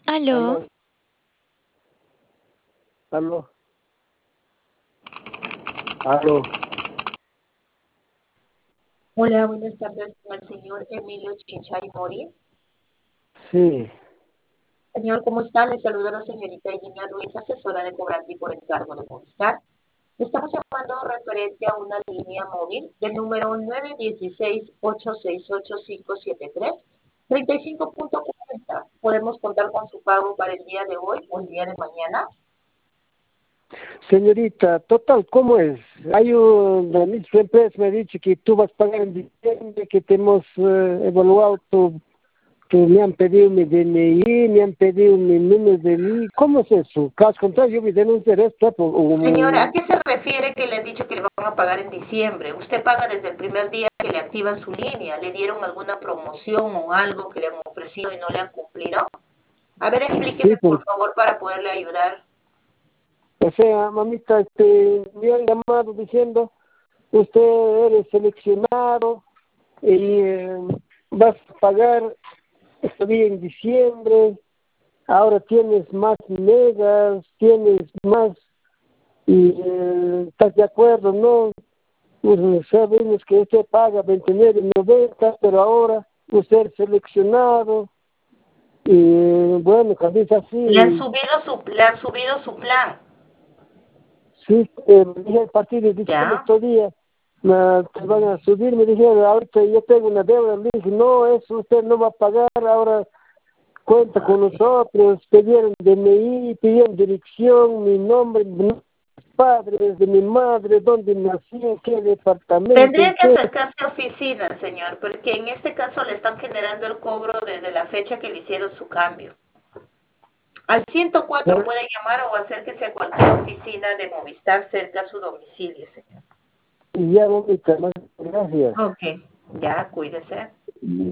Aló, Aló, aló, aló. Hola, buenas tardes con el señor Emilio Chinchay Mori. Sí, Señor, ¿cómo está? Le saluda la señorita Gina Ruiz, asesora de cobrante por encargo de Movistar. Estamos llamando referente a una línea móvil del número 916-868-573, 35.40. ¿Podemos contar con su pago para el día de hoy o el día de mañana? señorita, total, ¿cómo es? Hay una misma empresa me ha dicho que tú vas a pagar en diciembre, que te hemos evaluado me han pedido mi DNI, me han pedido mi número de I. ¿Cómo es eso? Caso contrario, yo me denunciaré esto Señora, ¿a qué se refiere que le han dicho que le van a pagar en diciembre? Usted paga desde el primer día que le activan su línea. ¿Le dieron alguna promoción o algo que le han ofrecido y no le han cumplido? A ver, sí, explíqueme, pues, por favor, para poderle ayudar. o sea, mamita, me han llamado diciendo, usted eres seleccionado y vas a pagar este día en diciembre. Ahora tienes más megas, tienes más, y estás de acuerdo, ¿no? Pues, sabemos que usted paga 29.90, pero ahora usted es seleccionado, y bueno, camisa así, Le han subido su plan, sí, me dije a partir de diciembre ¿ya? estos días, te van a subir, me dijeron, ahorita yo tengo una deuda, le dije, no, eso usted no va a pagar, ahora cuenta con nosotros, pidieron DNI, pidieron dirección, mi nombre, mis padres, de mi madre, dónde nací, en qué departamento, Tendría en que qué. acercarse a oficina, señor, porque en este caso le están generando el cobro desde la fecha que le hicieron su cambio. Al 104 puede llamar o acérquese a cualquier oficina de Movistar cerca a su domicilio, señor. Y ya, bonita, gracias. Ok, ya, cuídese.